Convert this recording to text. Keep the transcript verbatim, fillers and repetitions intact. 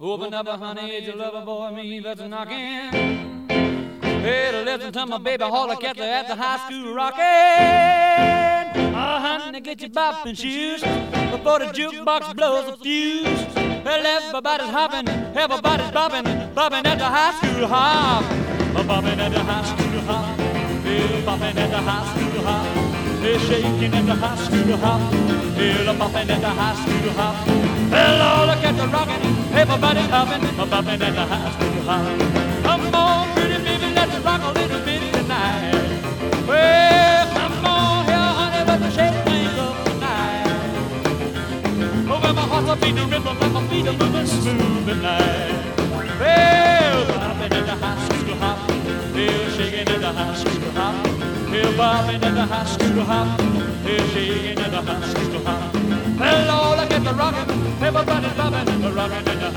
Open up, honey, it's a lover boy, me that's knocking. Hey, to listen to my baby holler at the, at the high school rockin'. Oh, honey, get your bopping shoes before the jukebox blows a fuse. Well, everybody's hopping, everybody's bopping, bopping at the high school hop. Bopping at the high school hop. Hey, bopping at the high school hop. Hey, shaking at the high school hop. Hey, bopping at the high school hop. Well, all look at the rockin', everybody's hopping, bopping at the high school hop. Come on, pretty baby, let's rock a little bit tonight. Well, come on here, honey, let's shake things up tonight. Oh, well, my heart's a beating rhythm, and my feet are moving smooth tonight. Well, bopping at the high school hop. Well, shaking at the high school hop. Well, bopping at the high school hop. Well, shaking at the high school hop. Well, all I get the rockin', everybody's bopping, rockin' at the high